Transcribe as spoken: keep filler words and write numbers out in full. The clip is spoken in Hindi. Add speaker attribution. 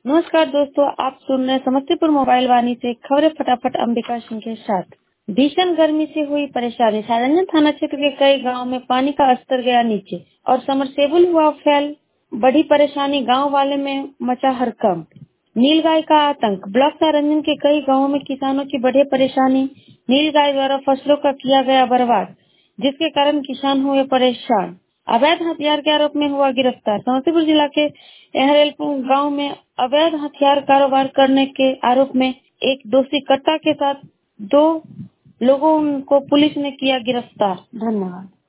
Speaker 1: नमस्कार दोस्तों, आप सुन रहे हैं समस्तीपुर मोबाइल वाणी से खबरें फटाफट अंबिका सिंह के साथ। भीषण गर्मी से हुई परेशानी। सारंजन थाना क्षेत्र के कई गांव में पानी का स्तर गया नीचे और समरसेबुल हुआ फेल। बड़ी परेशानी गांव वाले में मचा हड़कंप। नीलगाय का आतंक। ब्लॉक सारंजन के कई गाँवों में किसानों की बढ़ी परेशानी। नीलगाय द्वारा फसलों का किया गया बर्बाद, जिसके कारण किसान हुए परेशान। अवैध हथियार के आरोप में हुआ गिरफ्तार। समस्तीपुर जिला के एहरेलपुर गांव में अवैध हथियार कारोबार करने के आरोप में एक दोषी कट्टा के साथ दो लोगों को पुलिस ने किया गिरफ्तार। धन्यवाद।